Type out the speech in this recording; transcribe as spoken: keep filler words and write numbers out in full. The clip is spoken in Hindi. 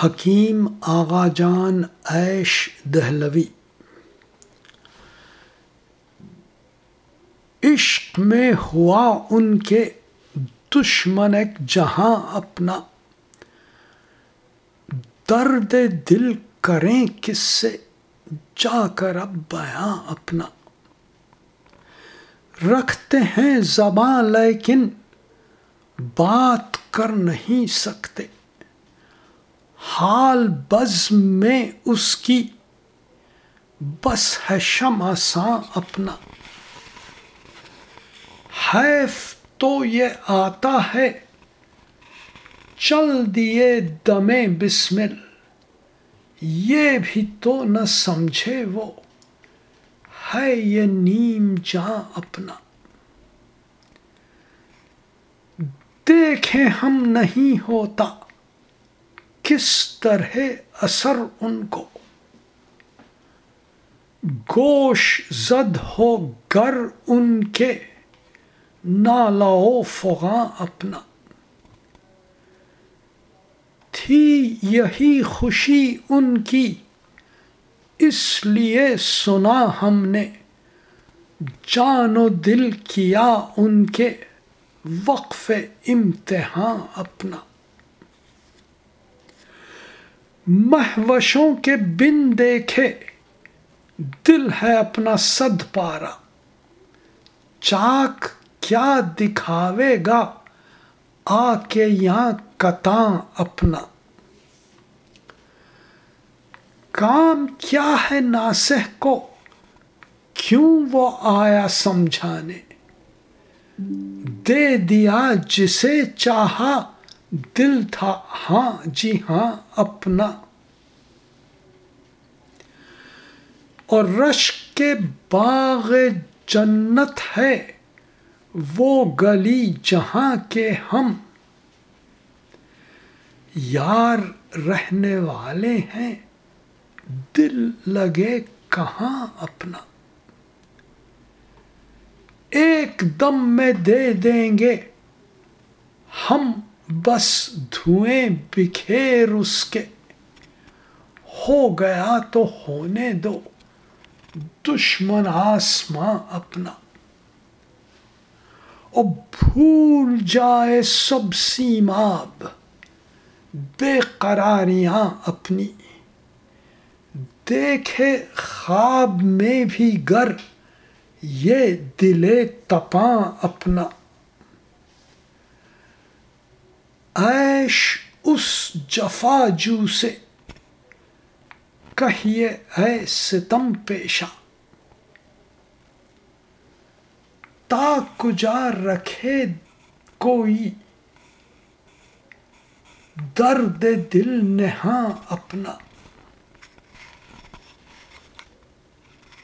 हकीम आगाजान ऐश दहलवी। इश्क में हुआ उनके दुश्मन एक जहां अपना, दर्द दिल करें किससे जाकर अब बयां अपना। रखते हैं ज़बां लेकिन बात कर नहीं सकते, हाल बज़्म में उसकी बस है शम्अ सां अपना। हैफ तो ये आता है चल दिए दमे बिस्मिल, ये भी तो न समझे वो है ये नीम जां अपना। देखें हम नहीं होता किस तरह असर उनको, गोश जद हो गर उनके नालाओ फ़ग़ां अपना। थी यही खुशी उनकी इसलिए सुना हमने, जानो दिल किया उनके वक्फ़े इम्तिहां अपना। महवशों के बिन देखे दिल है अपना सद पारा, चाक क्या दिखावेगा आके यहां कतां अपना। काम क्या है नासिह को क्यों वो आया समझाने, दे दिया जिसे चाहा दिल था हां जी हां अपना। और रश्क के बाग़ जन्नत है वो गली जहां के हम, यार रहने वाले हैं दिल लगे कहां अपना। एक दम में दे देंगे हम बस धुएं बिखेर उसके, हो गया तो होने दो दुश्मन आसमां अपना। और भूल जाए सब सीमाब बेकरारियां अपनी, देखे ख्वाब में भी गर ये दिले तपां अपना। ऐश उस जफाजू से कहिए ऐ सितम पेशा, ता कुजा रखे कोई दर्द दिल नेहां अपना।